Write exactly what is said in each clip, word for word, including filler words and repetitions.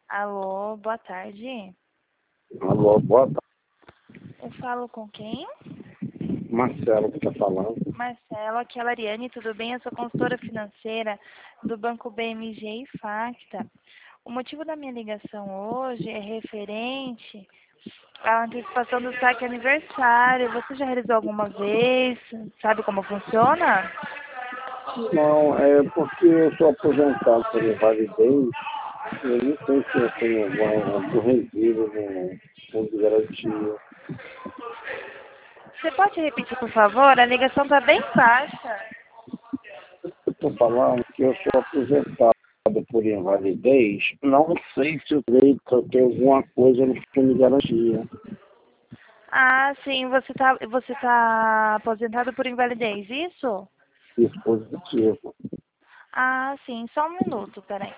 Alô, boa tarde. Alô, boa tarde. Eu falo com quem? Marcelo que está falando. Marcelo, aqui é a Lariane, tudo bem? Eu sou consultora financeira do Banco B M G e Facta. O motivo da minha ligação hoje é referente à antecipação do saque aniversário. Você já realizou alguma vez? Sabe como funciona? Não, é porque eu sou aposentado por invalidez. Eu não sei se eu tenho algum, algum resíduo no fundo de garantia. Você pode repetir, por favor? A ligação está bem baixa. Eu estou falando que eu sou aposentado por invalidez. Não sei se eu tenho, se eu tenho alguma coisa no fundo de garantia. Ah, sim, você está você tá aposentado por invalidez, isso? Isso positivo. Ah, sim, só um minuto, peraí.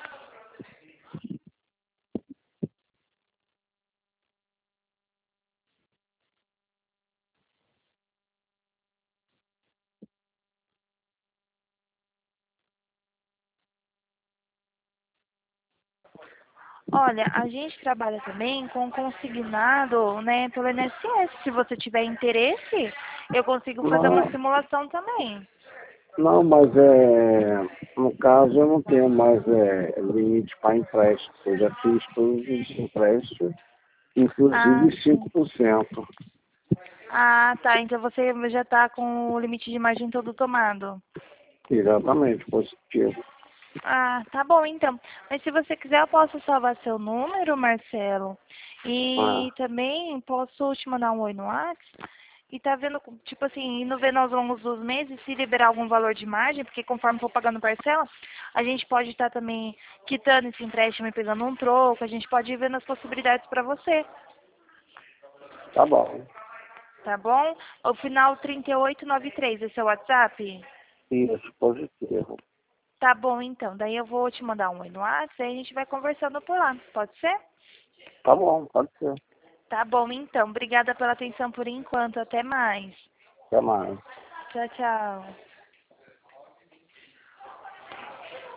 Olha, a gente trabalha também com consignado, né, pelo I N S S. Se você tiver interesse, eu consigo fazer uma Não, simulação também. não, mas é, no caso eu não tenho mais é, limite para empréstimo. Eu já fiz todos os empréstimos, Ah, inclusive sim. cinco por cento. Ah, tá. Então você já está com o limite de margem todo tomado. Exatamente, positivo. Ah, tá bom então. Mas se você quiser, eu posso salvar seu número, Marcelo. Ah, E também posso te mandar um oi no WhatsApp. E tá vendo, tipo assim, indo vendo aos longos dos meses, se liberar algum valor de margem, porque conforme for pagando parcela, a gente pode estar também quitando esse empréstimo e pegando um troco, a gente pode ir vendo as possibilidades para você, tá bom. tá bom? O final trinta e oito noventa e três, esse é o WhatsApp? Isso, positivo. Tá bom então, daí eu vou te mandar um oi no WhatsApp e a gente vai conversando por lá, pode ser? Tá bom, pode ser. Tá bom então, obrigada pela atenção por enquanto, até mais. Até mais. Tchau, tchau.